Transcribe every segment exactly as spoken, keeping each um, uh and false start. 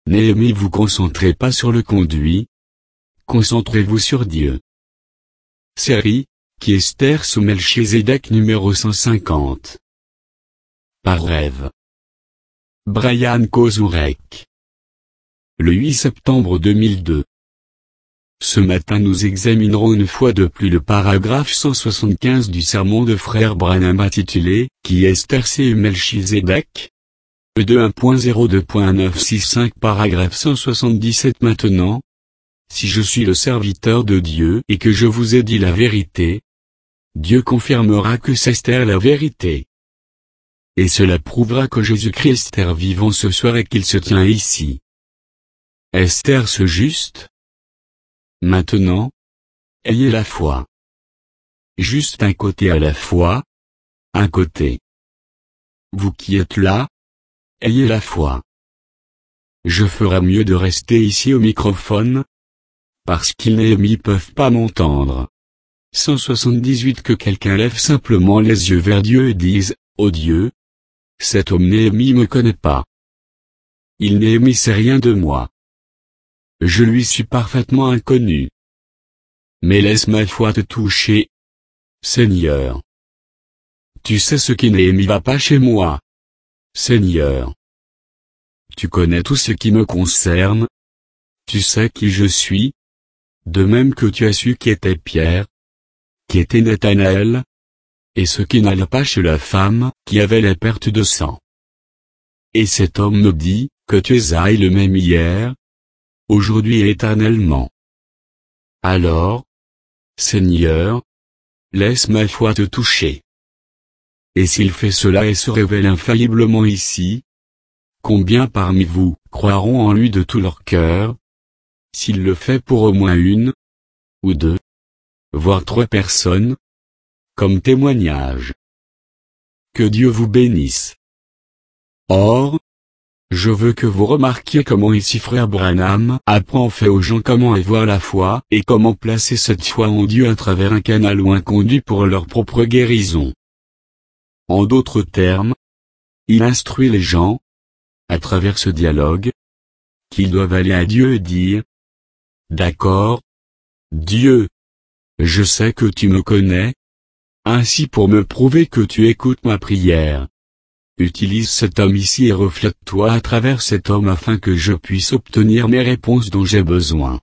Néhémie, vous concentrez pas sur le conduit. Concentrez-vous sur Dieu. Série, qui Esther sous Melchizedek numéro cent cinquante. Par rêve. Brian Kozurek. Le huit septembre deux mille deux. Ce matin nous examinerons une fois de plus le paragraphe cent soixante-quinze du sermon de frère Branham intitulé « Qui Esther sous Melchizedek ?» E deux un point zéro deux point neuf six cinq paragraphe cent soixante-dix-sept. Maintenant, si je suis le serviteur de Dieu et que je vous ai dit la vérité, Dieu confirmera que c'est Esther la vérité. Et cela prouvera que Jésus-Christ est vivant ce soir et qu'il se tient ici. Esther ce juste? Maintenant, ayez la foi. Juste un côté à la fois. Un côté. Vous qui êtes là, ayez la foi. Je ferai mieux de rester ici au microphone, parce qu'ils Néhémie peuvent pas m'entendre. cent soixante-dix-huit. Que quelqu'un lève simplement les yeux vers Dieu et dise, ô Dieu, cet homme Néhémie me connaît pas. Il Néhémie sait rien de moi. Je lui suis parfaitement inconnu. Mais laisse ma foi te toucher, Seigneur. Tu sais ce qui Néhémie va pas chez moi, Seigneur. Tu connais tout ce qui me concerne. Tu sais qui je suis. De même que tu as su qui était Pierre, qui était Nathanaël, et ce qui n'allait pas chez la femme qui avait la perte de sang. Et cet homme me dit, que tu es aille le même hier, aujourd'hui et éternellement. Alors, Seigneur, laisse ma foi te toucher. Et s'il fait cela et se révèle infailliblement ici, combien parmi vous croiront en lui de tout leur cœur, s'il le fait pour au moins une, ou deux, voire trois personnes, comme témoignage. Que Dieu vous bénisse. Or, je veux que vous remarquiez comment ici frère Branham apprend en fait aux gens comment avoir la foi et comment placer cette foi en Dieu à travers un canal ou un conduit pour leur propre guérison. En d'autres termes, il instruit les gens, à travers ce dialogue, qu'ils doivent aller à Dieu et dire, d'accord, Dieu, je sais que tu me connais, ainsi pour me prouver que tu écoutes ma prière. Utilise cet homme ici et reflète-toi à travers cet homme afin que je puisse obtenir mes réponses dont j'ai besoin.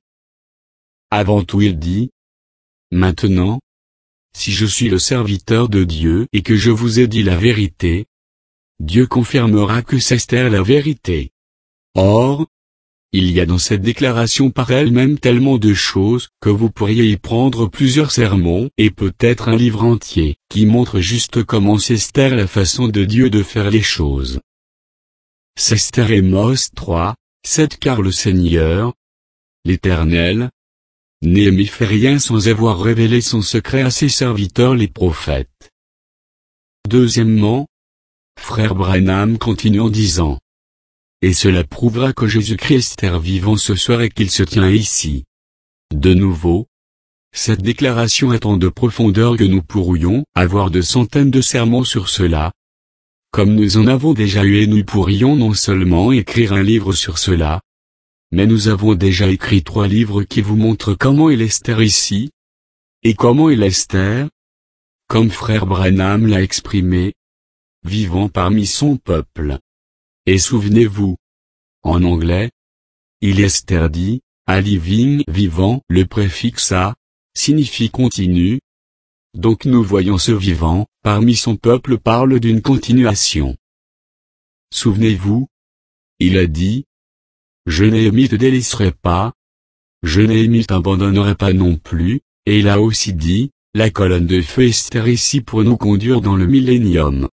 Avant tout il dit, maintenant, si je suis le serviteur de Dieu et que je vous ai dit la vérité, Dieu confirmera que c'est Esther la vérité. Or, il y a dans cette déclaration par elle-même tellement de choses que vous pourriez y prendre plusieurs sermons et peut-être un livre entier qui montre juste comment c'est Esther la façon de Dieu de faire les choses. C'est Esther Amos trois, sept car le Seigneur, l'Éternel, Néhémie fait rien sans avoir révélé son secret à ses serviteurs les prophètes. Deuxièmement, frère Branham continue en disant, et cela prouvera que Jésus-Christ est vivant ce soir et qu'il se tient ici. De nouveau, cette déclaration est en de profondeur que nous pourrions avoir de centaines de sermons sur cela. Comme nous en avons déjà eu et nous pourrions non seulement écrire un livre sur cela, mais nous avons déjà écrit trois livres qui vous montrent comment il est Esther ici, et comment il est Esther, comme frère Branham l'a exprimé, vivant parmi son peuple. Et souvenez-vous, en anglais, il est Esther dit, à living vivant, le préfixe a, signifie continu. Donc nous voyons ce vivant, parmi son peuple parle d'une continuation. Souvenez-vous, il a dit, je Néhémie te délaisserai pas, je Néhémie t'abandonnerai pas non plus, et il a aussi dit, la colonne de feu Esther ici pour nous conduire dans le millénium.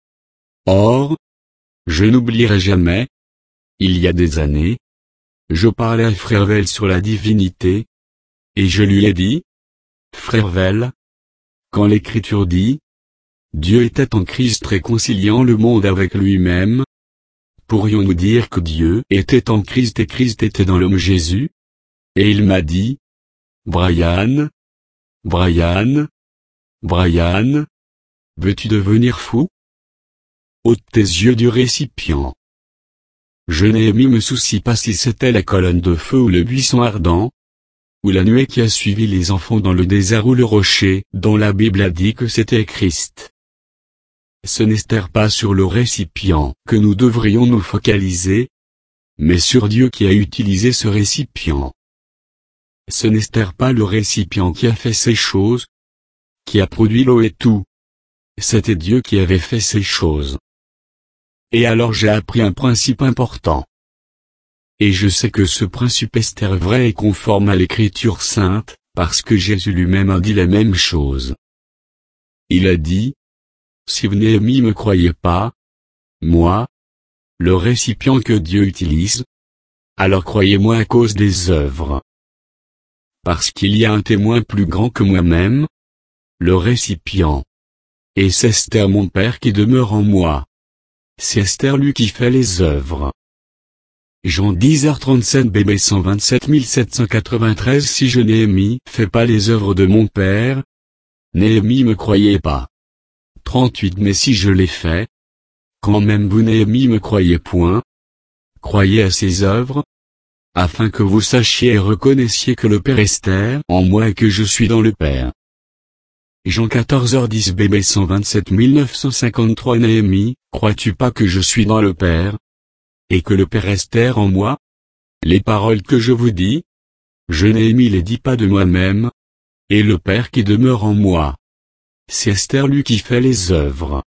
Or, je n'oublierai jamais, il y a des années, je parlais à Frère Vell sur la divinité, et je lui ai dit, Frère Vell, quand l'Écriture dit, Dieu était en Christ réconciliant le monde avec lui-même, pourrions-nous dire que Dieu était en Christ et Christ était dans l'homme Jésus? Et il m'a dit, Brian, Brian, Brian, veux-tu devenir fou? Ôte tes yeux du récipient. Je Néhémie me soucie pas si c'était la colonne de feu ou le buisson ardent, ou la nuée qui a suivi les enfants dans le désert ou le rocher, dont la Bible a dit que c'était Christ. Ce n'est pas sur le récipient que nous devrions nous focaliser, mais sur Dieu qui a utilisé ce récipient. Ce n'est pas le récipient qui a fait ces choses, qui a produit l'eau et tout. C'était Dieu qui avait fait ces choses. Et alors j'ai appris un principe important. Et je sais que ce principe est vrai et conforme à l'Écriture sainte, parce que Jésus lui-même a dit la même chose. Il a dit, si vous Néhémie me croyez pas, moi, le récipient que Dieu utilise, alors croyez-moi à cause des œuvres. Parce qu'il y a un témoin plus grand que moi-même, le récipient. Et c'est Esther mon Père qui demeure en moi. C'est Esther lui qui fait les œuvres. Jean dix heures trente-sept B B cent vingt-sept mille sept cent quatre-vingt-treize Si je Néhémie fais pas les œuvres de mon Père, Néhémie me croyez pas. trente-huit Mais si je les fais, quand même vous Néhémie me croyez point, croyez à ses œuvres, afin que vous sachiez et reconnaissiez que le Père est en moi et que je suis dans le Père. Jean quatorze heures dix B B cent vingt-sept mille neuf cent cinquante-trois Néhémie, crois-tu pas que je suis dans le Père, et que le Père est en moi? Les paroles que je vous dis, je Néhémie les dis pas de moi-même, et le Père qui demeure en moi. C'est Esther lui qui fait les œuvres.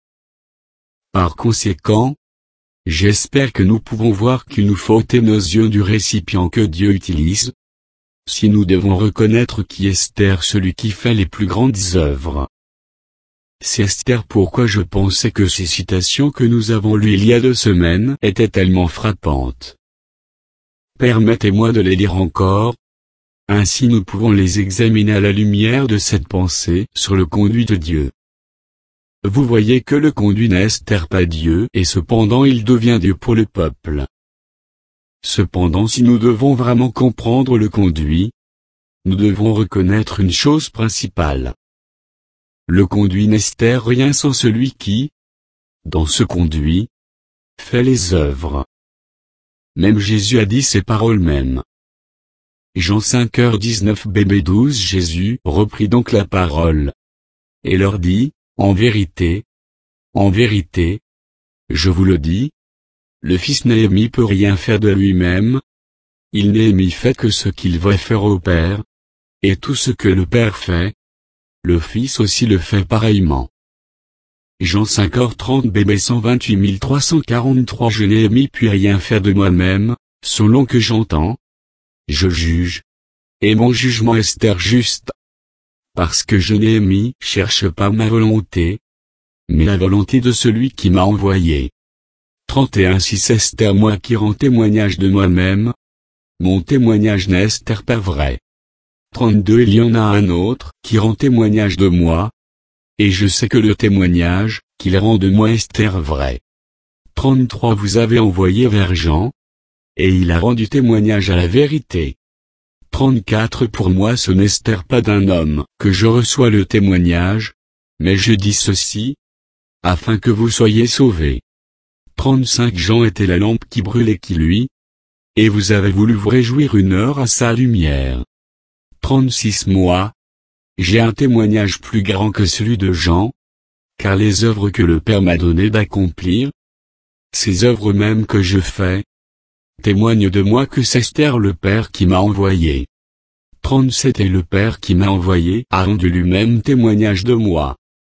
Par conséquent, j'espère que nous pouvons voir qu'il nous faut ôter nos yeux du récipient que Dieu utilise, si nous devons reconnaître qui est Esther celui qui fait les plus grandes œuvres. C'est Esther pourquoi je pensais que ces citations que nous avons lues il y a deux semaines étaient tellement frappantes. Permettez-moi de les lire encore. Ainsi nous pouvons les examiner à la lumière de cette pensée sur le conduit de Dieu. Vous voyez que le conduit n'est pas Dieu et cependant il devient Dieu pour le peuple. Cependant si nous devons vraiment comprendre le conduit, nous devons reconnaître une chose principale. Le conduit n'est rien sans celui qui, dans ce conduit, fait les œuvres. Même Jésus a dit ces paroles mêmes. Jean cinq heures dix-neuf B B douze Jésus reprit donc la parole, et leur dit, en vérité, en vérité, je vous le dis, le Fils Néhémie peut rien faire de lui-même, il Néhémie fait que ce qu'il va faire au Père, et tout ce que le Père fait, le Fils aussi le fait pareillement. Jean cinq heures trente B B cent vingt-huit mille trois cent quarante-trois Je Néhémie puis rien faire de moi-même, selon que j'entends, je juge, et mon jugement est juste. Parce que je Néhémie cherche pas ma volonté, mais la volonté de celui qui m'a envoyé. trente et un Si c'est Esther moi qui rend témoignage de moi-même, mon témoignage n'est pas vrai. trente-deux Il y en a un autre qui rend témoignage de moi, et je sais que le témoignage qu'il rend de moi est vrai. trente-trois Vous avez envoyé vers Jean, et il a rendu témoignage à la vérité. trente-quatre Pour moi ce n'est pas d'un homme que je reçois le témoignage, mais je dis ceci, afin que vous soyez sauvés. trente-cinq Jean était la lampe qui brûlait qui lui, et vous avez voulu vous réjouir une heure à sa lumière. trente-six Moi, j'ai un témoignage plus grand que celui de Jean, car les œuvres que le Père m'a donné d'accomplir, ces œuvres mêmes que je fais, témoignent de moi que c'est Esther le Père qui m'a envoyé. trente-sept Et le Père qui m'a envoyé a rendu lui-même témoignage de moi.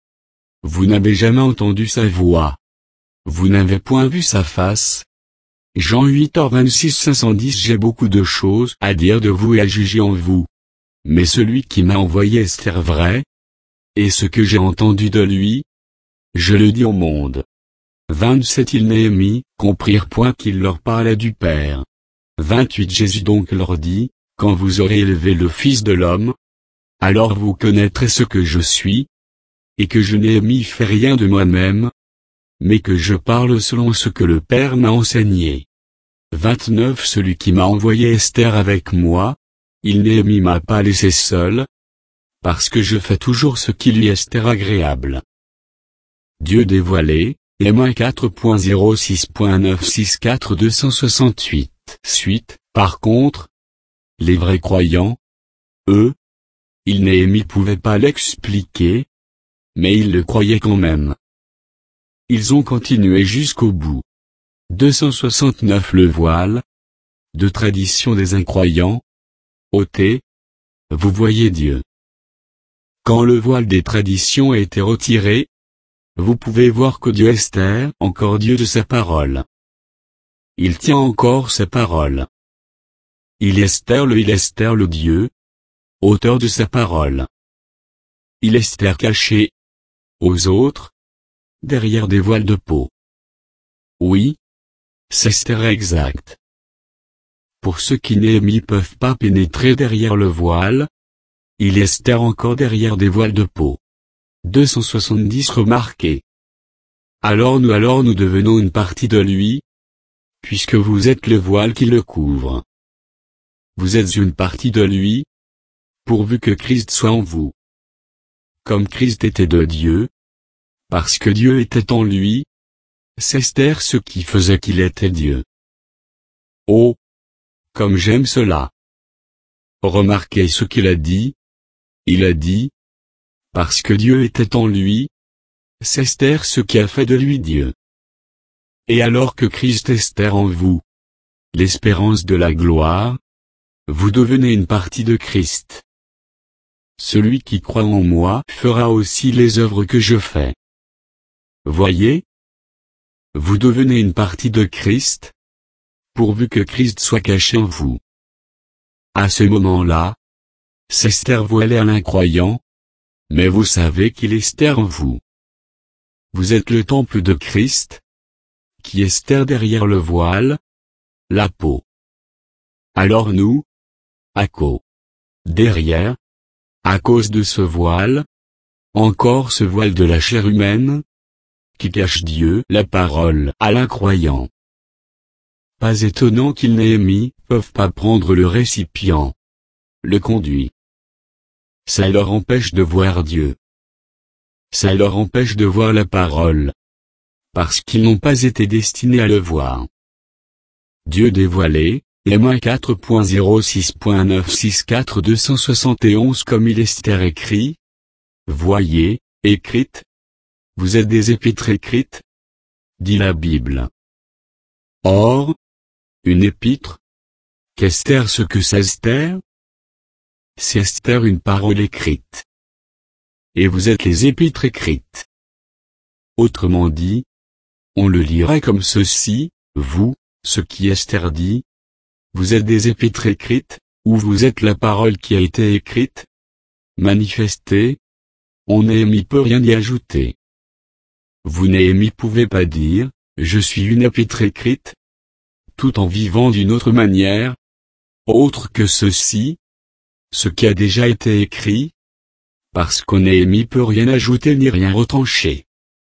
Vous n'avez jamais entendu sa voix. Vous n'avez point vu sa face. Jean huit heures vingt-six cinq cent dix J'ai beaucoup de choses à dire de vous et à juger en vous. Mais celui qui m'a envoyé est vrai. Et ce que j'ai entendu de lui, je le dis au monde. vingt-sept Il Néhémie comprirent point qu'il leur parlait du Père. vingt-huit Jésus donc leur dit, quand vous aurez élevé le Fils de l'homme, alors vous connaîtrez ce que je suis, et que je Néhémie fait rien de moi-même, mais que je parle selon ce que le Père m'a enseigné. vingt-neuf Celui qui m'a envoyé Esther avec moi, il Néhémie m'a pas laissé seul, parce que je fais toujours ce qui lui est agréable. Dieu dévoilé, et quatre point zéro six point neuf six quatre deux cent soixante-huit. Suite, par contre, les vrais croyants, eux, ils Néhémie pouvaient pas l'expliquer, mais ils le croyaient quand même. Ils ont continué jusqu'au bout. deux cent soixante-neuf Le voile, de tradition des incroyants, ôté, vous voyez Dieu. Quand le voile des traditions a été retiré, vous pouvez voir que Dieu est encore Dieu de sa parole. Il tient encore sa parole. Il est le il est le Dieu, auteur de sa parole. Il est caché, aux autres, derrière des voiles de peau. Oui, c'est exact. Pour ceux qui Néhémie peuvent pas pénétrer derrière le voile, il est encore derrière des voiles de peau. deux cent soixante-dix Remarquez. Alors nous alors nous devenons une partie de lui, puisque vous êtes le voile qui le couvre. Vous êtes une partie de lui, pourvu que Christ soit en vous. Comme Christ était de Dieu, parce que Dieu était en lui, c'est ce qui faisait qu'il était Dieu. Oh! Comme j'aime cela. Remarquez ce qu'il a dit. Il a dit, parce que Dieu était en lui, c'est ce qui a fait de lui Dieu. Et alors que Christ est en vous, l'espérance de la gloire, vous devenez une partie de Christ. Celui qui croit en moi fera aussi les œuvres que je fais. Voyez? Vous devenez une partie de Christ, pourvu que Christ soit caché en vous. À ce moment-là, c'est voilé à l'incroyant, mais vous savez qu'il est en vous. Vous êtes le temple de Christ, qui est derrière le voile, la peau. Alors nous, à cause, derrière, à cause de ce voile, encore ce voile de la chair humaine, qui cache Dieu, la parole, à l'incroyant. Pas étonnant qu'ils Néhémie peuvent pas prendre le récipient, le conduit. Ça leur empêche de voir Dieu. Ça leur empêche de voir la parole. Parce qu'ils n'ont pas été destinés à le voir. Dieu dévoilé, et quatre point zéro six point neuf six quatre deux cent soixante et onze comme il est écrit. Voyez, écrite. Vous êtes des épîtres écrites, dit la Bible. Or, une épître, qu'est-ce ce que c'est Esther? C'est Esther une parole écrite. Et vous êtes les épîtres écrites. Autrement dit, on le lirait comme ceci, vous, ce qui Esther dit, vous êtes des épîtres écrites, ou vous êtes la parole qui a été écrite, manifestée, on Néhémie peut rien y ajouter. Vous Néhémie pouvez pas dire, je suis une épître écrite, tout en vivant d'une autre manière, autre que ceci, ce qui a déjà été écrit, parce qu'on Néhémie peut rien ajouter ni rien retrancher.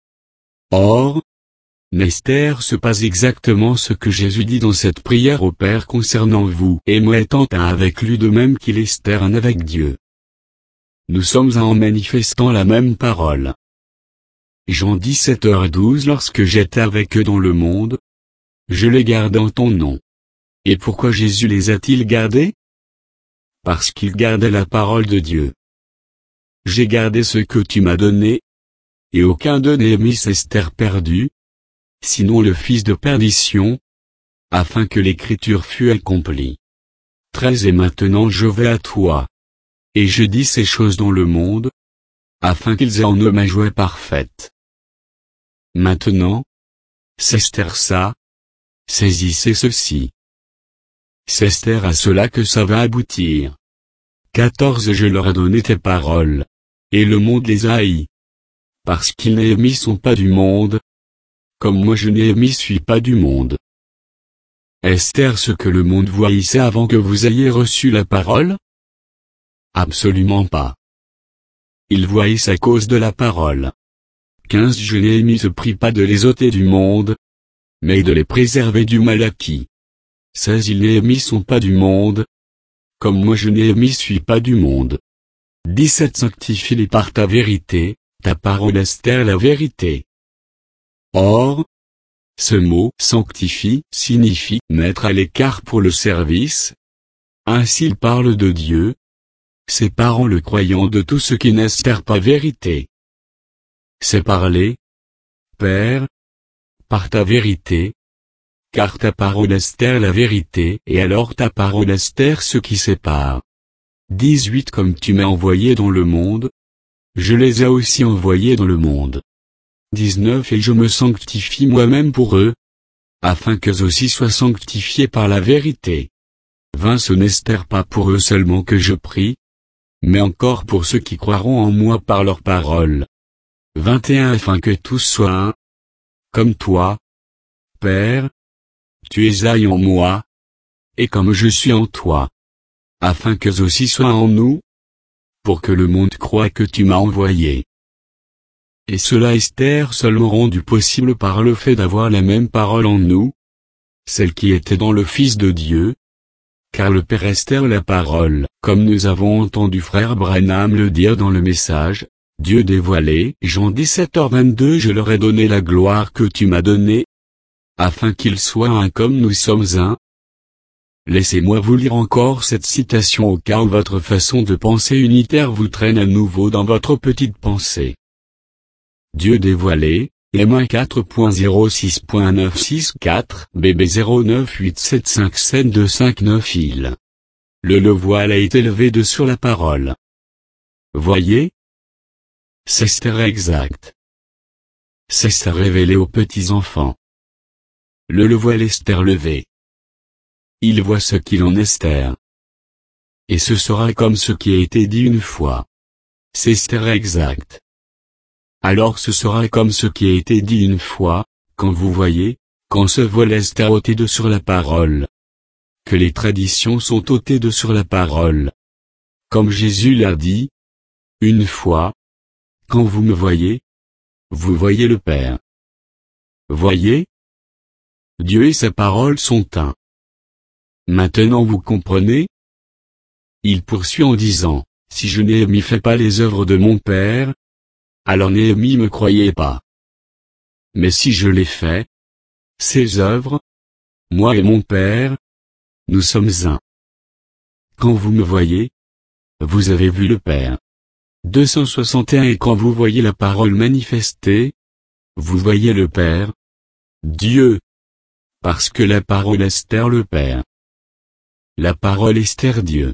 Or, Esther se passe exactement ce que Jésus dit dans cette prière au Père concernant vous et moi étant un avec lui de même qu'il est un avec Dieu. Nous sommes un en manifestant la même parole. Jean dix-sept heures douze Lorsque j'étais avec eux dans le monde, je les gardais en ton nom. Et pourquoi Jésus les a-t-il gardés? Parce qu'ils gardaient la parole de Dieu. J'ai gardé ce que tu m'as donné, et aucun de Néhémie Esther perdu, sinon le fils de perdition, afin que l'écriture fût accomplie. treize Et maintenant je vais à toi. Et je dis ces choses dans le monde, afin qu'ils aient en eux ma joie parfaite. Maintenant, c'est Esther ça, saisissez ceci. C'est Esther à cela que ça va aboutir. quatorze Je leur ai donné tes paroles, et le monde les a haïs. Parce qu'ils Néhémie sont pas du monde, comme moi je Néhémie suis pas du monde. Esther ce que le monde voyait avant que vous ayez reçu la parole? Absolument pas. Il voyait à cause de la parole. quinze Je Néhémie se prie pas de les ôter du monde, mais de les préserver du mal acquis. seize Ils Néhémie sont pas du monde, comme moi je Néhémie suis pas du monde. dix-sept Sanctifie-les par ta vérité, ta parole Esther la vérité. Or, ce mot « sanctifie » signifie « mettre à l'écart pour le service ». Ainsi il parle de Dieu, séparant le croyant de tout ce qui n'est pas vérité. C'est parler, Père, par ta vérité, car ta parole est la vérité, et alors ta parole est ce qui sépare. dix-huit Comme tu m'as envoyé dans le monde, je les ai aussi envoyés dans le monde. dix-neuf Et je me sanctifie moi-même pour eux, afin qu'eux aussi soient sanctifiés par la vérité. vingt Ce n'est pas pour eux seulement que je prie, mais encore pour ceux qui croiront en moi par leur parole. vingt et un Afin que tous soient un, comme toi, Père, tu es un en moi, et comme je suis en toi, afin qu'eux aussi soient en nous, pour que le monde croie que tu m'as envoyé. Et cela est seulement rendu possible par le fait d'avoir la même parole en nous, celle qui était dans le Fils de Dieu, car le Père est la parole, comme nous avons entendu frère Branham le dire dans le message, Dieu dévoilé, Jean dix-sept heures vingt-deux Je leur ai donné la gloire que tu m'as donnée, afin qu'ils soient un comme nous sommes un. Laissez-moi vous lire encore cette citation au cas où votre façon de penser unitaire vous traîne à nouveau dans votre petite pensée. Dieu dévoilé, M un quatre point zéro six point neuf six quatre, B B zéro neuf huit sept cinq sept deux cinq neuf Il. Le le voile a été levé de sur la parole. Voyez? C'est exact. C'est révélé aux petits enfants. Le le voile est levé. Il voit ce qu'il en est. Et ce sera comme ce qui a été dit une fois. C'est exact. Alors ce sera comme ce qui a été dit une fois, quand vous voyez, quand ce voile est ôté de sur la parole. Que les traditions sont ôtées de sur la parole. Comme Jésus l'a dit. Une fois. Quand vous me voyez, vous voyez le Père. Voyez? Dieu et sa parole sont un. Maintenant vous comprenez? Il poursuit en disant, si je Néhémie fais pas les œuvres de mon Père, alors Néhémie me croyez pas. Mais si je les fais, ces œuvres, moi et mon Père, nous sommes un. Quand vous me voyez, vous avez vu le Père. deux cent soixante et un Et quand vous voyez la parole manifestée, vous voyez le Père, Dieu. Parce que la parole est le Père. La parole est Dieu.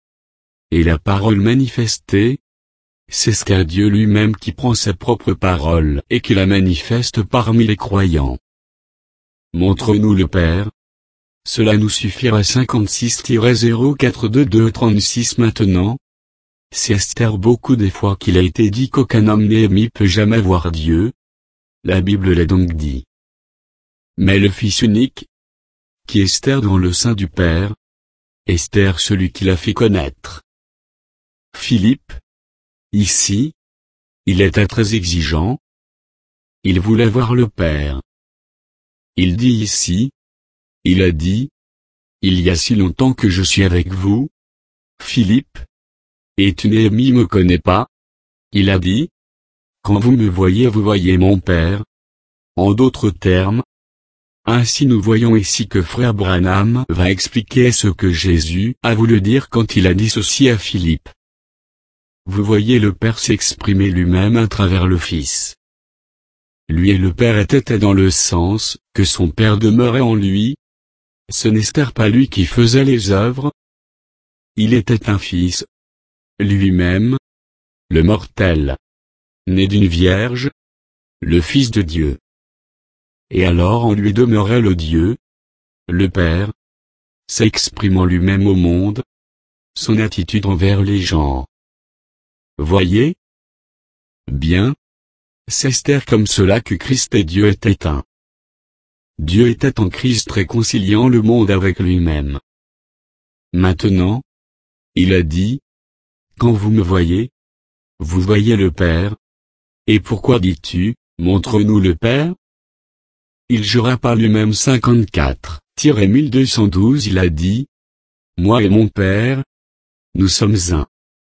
Et la parole manifestée, c'est Dieu lui-même qui prend sa propre parole et qui la manifeste parmi les croyants. Montre-nous le Père. Cela nous suffira. cinquante-six zéro quatre deux deux trente-six Maintenant, c'est Esther beaucoup des fois qu'il a été dit qu'aucun homme Néhémie peut jamais voir Dieu. La Bible l'a donc dit. Mais le Fils unique, qui est Esther dans le sein du Père, Esther celui qui l'a fait connaître. Philippe, ici, il était très exigeant. Il voulait voir le Père. Il dit ici, il a dit, il y a si longtemps que je suis avec vous, Philippe, et tu Néhémie me connais pas. Il a dit, quand vous me voyez vous voyez mon Père. En d'autres termes, ainsi nous voyons ici que frère Branham va expliquer ce que Jésus a voulu dire quand il a dit ceci à Philippe. Vous voyez le Père s'exprimer lui-même à travers le Fils. Lui et le Père étaient dans le sens que son Père demeurait en lui. Ce n'était pas lui qui faisait les œuvres. Il était un Fils. Lui-même, le mortel, né d'une vierge, le Fils de Dieu. Et alors en lui demeurait le Dieu, le Père, s'exprimant lui-même au monde, son attitude envers les gens. Voyez? Bien. C'est comme cela que Christ et Dieu étaient un. Dieu était en Christ réconciliant le monde avec lui-même. Maintenant, il a dit, quand vous me voyez, vous voyez le Père. Et pourquoi dis-tu, montre-nous le Père? Il jura par lui-même cinquante-quatre mille deux cent douze Il a dit, moi et mon Père, nous sommes un.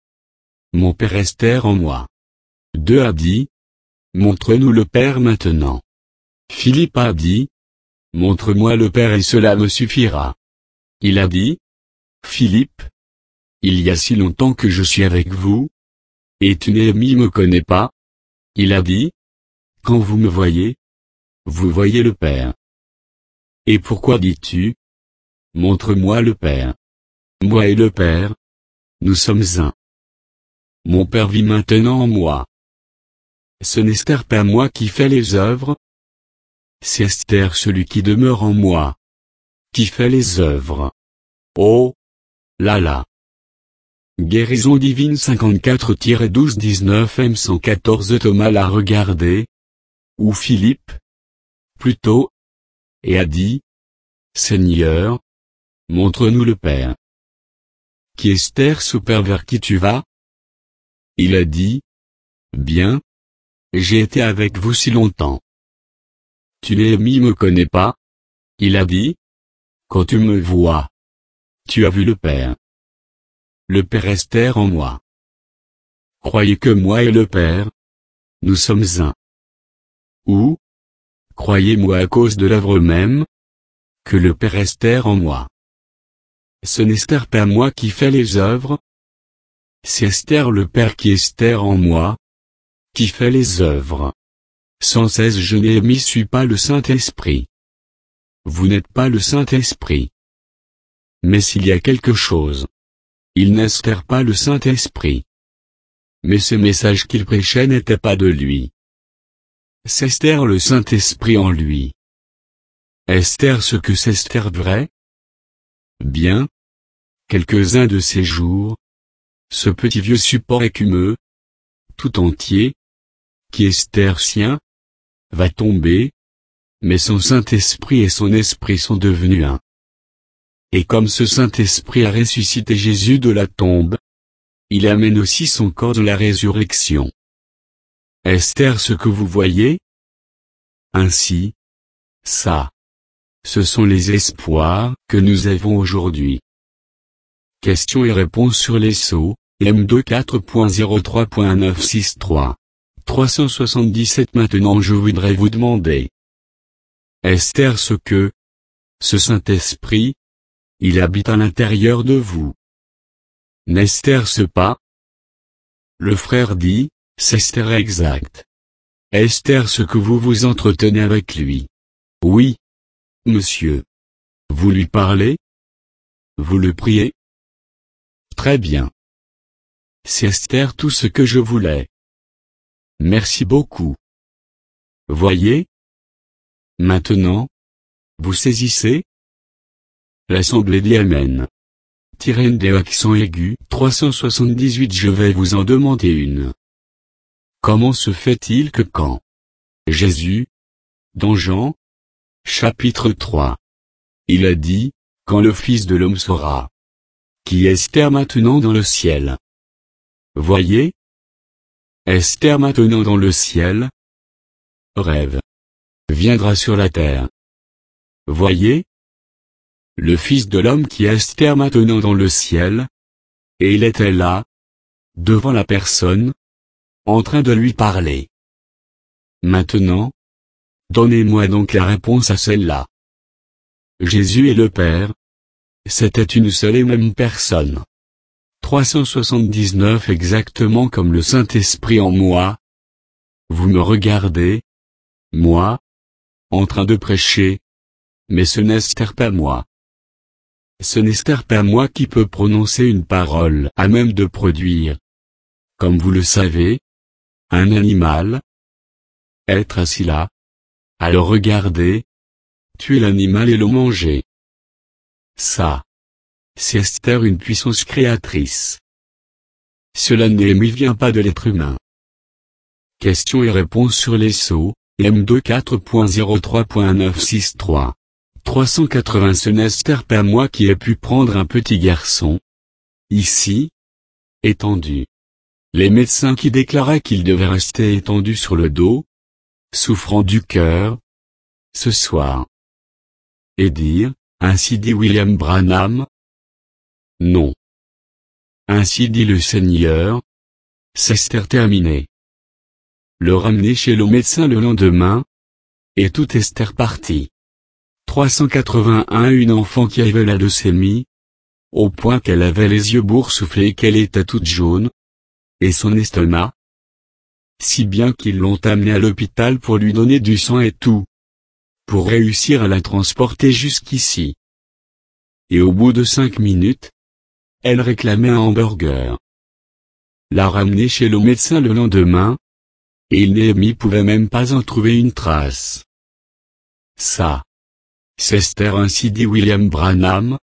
Mon Père est en moi. deux a dit, montre-nous le Père maintenant. Philippe a dit, montre-moi le Père et cela me suffira. Il a dit, Philippe, il y a si longtemps que je suis avec vous, et tu ne me connais pas. Il a dit, quand vous me voyez, vous voyez le Père. Et pourquoi dis-tu, montre-moi le Père? Moi et le Père, nous sommes un. Mon Père vit maintenant en moi. Ce n'est Esther pas moi qui fait les œuvres, c'est Esther celui qui demeure en moi, qui fait les œuvres. Oh là là. Guérison divine cinquante-quatre douze dix-neuf M cent quatorze Thomas l'a regardé, ou Philippe, plutôt, et a dit, Seigneur, montre-nous le Père. Qui est Esther ce Père vers qui tu vas? Il a dit, bien, j'ai été avec vous si longtemps. Tu ne me connais pas? Il a dit, quand tu me vois, tu as vu le Père. Le Père Esther en moi. Croyez que moi et le Père, nous sommes un. Ou, croyez-moi à cause de l'œuvre même, que le Père Esther en moi. Ce n'est Esther pas moi qui fait les œuvres, c'est Esther le Père qui est Esther en moi, qui fait les œuvres. Sans cesse je n'ai suis pas le Saint-Esprit. Vous n'êtes pas le Saint-Esprit. Mais s'il y a quelque chose, il n'est pas le Saint-Esprit. Mais ce message qu'il prêchait n'était pas de lui. C'est Esther le Saint-Esprit en lui. Esther ce que c'est Esther vrai? Bien. Quelques-uns de ces jours, ce petit vieux support écumeux, tout entier, qui est Esther sien, va tomber, mais son Saint-Esprit et son Esprit sont devenus un. Et comme ce Saint-Esprit a ressuscité Jésus de la tombe, il amène aussi son corps de la résurrection. Esther ce que vous voyez? Ainsi, ça. Ce sont les espoirs que nous avons aujourd'hui. Questions et réponses sur les sceaux, M vingt-quatre point zéro trois point neuf six trois. trois cent soixante-dix-sept Maintenant je voudrais vous demander. Esther ce que, ce Saint-Esprit, il habite à l'intérieur de vous. N'Esther ce pas? Le frère dit, c'est Esther exact. Esther ce que vous vous entretenez avec lui. Oui. Monsieur. Vous lui parlez? Vous le priez? Très bien. C'est Esther tout ce que je voulais. Merci beaucoup. Voyez? Maintenant, vous saisissez? L'Assemblée dit Amen. Tirez des accents aigus. trois cent soixante-dix-huit Je vais vous en demander une. Comment se fait-il que quand Jésus, dans Jean, chapitre trois, il a dit, quand le Fils de l'homme sera, qui est Esther maintenant dans le ciel. Voyez? Esther maintenant dans le ciel. Rêve. Viendra sur la terre. Voyez? Le Fils de l'homme qui est Esther maintenant dans le ciel. Et il était là, devant la personne, en train de lui parler. Maintenant, donnez-moi donc la réponse à celle-là. Jésus et le Père, c'était une seule et même personne. trois cent soixante-dix-neuf Exactement comme le Saint-Esprit en moi. Vous me regardez, moi, en train de prêcher, mais ce n'est pas moi. Ce n'est pas moi qui peut prononcer une parole à même de produire, comme vous le savez, un animal. Être assis là, à le regarder, tuer l'animal et le manger. Ça, c'est Esther une puissance créatrice. Cela ne lui vient pas de l'être humain. Questions et réponses sur les sceaux, M vingt-quatre point zéro trois point neuf six trois. trois cent quatre-vingts Ce n'est pas moi qui ai pu prendre un petit garçon. Ici, étendu. Les médecins qui déclaraient qu'il devait rester étendu sur le dos, souffrant du cœur, ce soir. Et dire, ainsi dit William Branham? Non. Ainsi dit le Seigneur. C'est terminé. Le ramener chez le médecin le lendemain. Et toute Esther partit. trois cent quatre-vingt-un Une enfant qui avait la leucémie, au point qu'elle avait les yeux boursouflés et qu'elle était toute jaune, et son estomac, si bien qu'ils l'ont amenée à l'hôpital pour lui donner du sang et tout, pour réussir à la transporter jusqu'ici. Et au bout de cinq minutes, elle réclamait un hamburger. L'a ramené chez le médecin le lendemain, et Néhémie pouvait même pas en trouver une trace. Ça, c'est Esther, ainsi dit William Branham.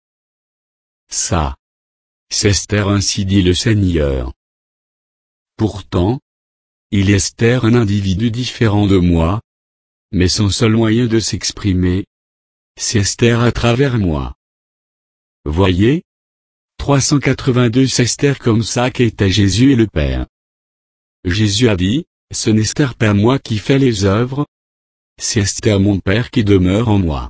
Ça, c'est Esther, ainsi dit le Seigneur. Pourtant, il est Esther, un individu différent de moi, mais son seul moyen de s'exprimer, c'est Esther à travers moi. Voyez, trois cent quatre-vingt-deux C'est Esther comme ça qu'était Jésus et le Père. Jésus a dit, ce n'est Esther pas moi qui fais les œuvres, c'est Esther mon Père qui demeure en moi.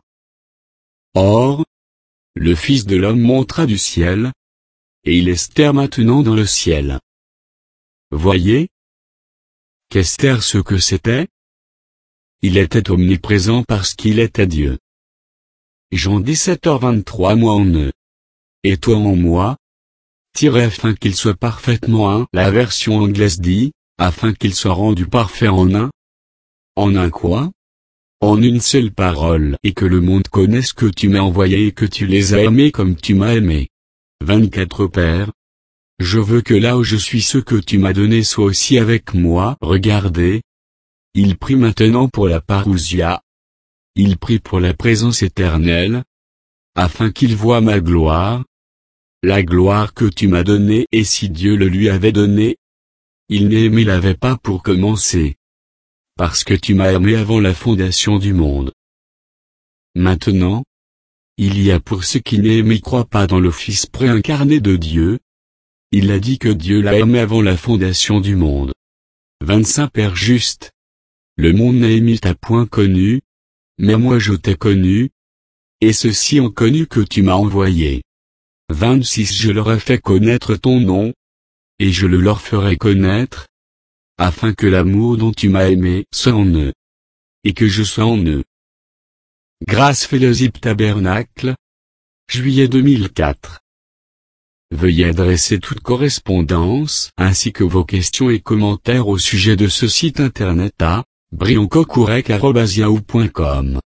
Or, le Fils de l'homme montra du ciel, et il est Esther maintenant dans le ciel. Voyez, qu'Esther ce que c'était? Il était omniprésent parce qu'il était Dieu. Jean dix-sept heures vingt-trois Moi en eux, et toi en moi, tiré afin qu'il soit parfaitement un. La version anglaise dit, afin qu'il soit rendu parfait en un. En un quoi? En une seule parole. Et que le monde connaisse que tu m'as envoyé et que tu les as aimés comme tu m'as aimé. vingt-quatre Père, je veux que là où je suis ce que tu m'as donné soit aussi avec moi. Regardez. Il prie maintenant pour la parousia. Il prie pour la présence éternelle, afin qu'il voie ma gloire, la gloire que tu m'as donnée. Et si Dieu le lui avait donné, il n'aimait l'avait pas pour commencer, parce que tu m'as aimé avant la fondation du monde. Maintenant, il y a pour ceux qui n'aiment croient pas dans le Fils préincarné de Dieu. Il a dit que Dieu l'a aimé avant la fondation du monde. vingt-cinq Père juste. Le monde Néhémie t'a point connu, mais moi je t'ai connu, et ceux-ci ont connu que tu m'as envoyé. vingt-six Je leur ai fait connaître ton nom, et je le leur ferai connaître, afin que l'amour dont tu m'as aimé soit en eux, et que je sois en eux. Grâce Fellowship Tabernacle, juillet deux mille quatre. Veuillez adresser toute correspondance, ainsi que vos questions et commentaires au sujet de ce site internet à brioncocourec arobase yahoo point com.